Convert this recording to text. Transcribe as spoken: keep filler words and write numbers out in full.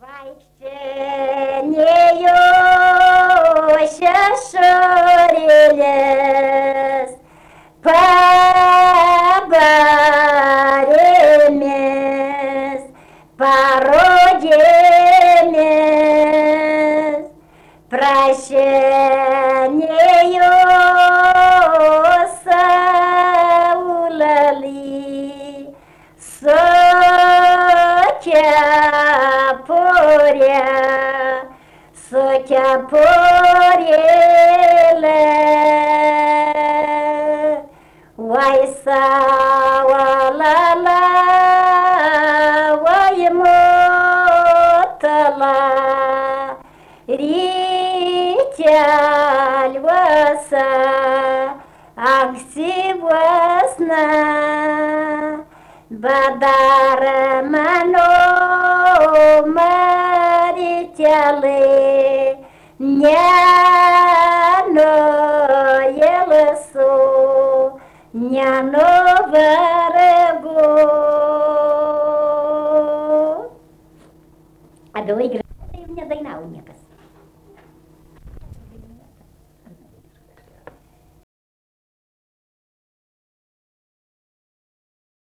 Vaikštinėjo šešurėlės pabarėmis, parodėmis, prašinėjo saulelį su kepurė, su kepurėle. Vai saulala, vai motala, ryteliuose ankstyvesnė, bet dar mano marytėlė nenuilsų, nenuvargu. Adorai gražiai.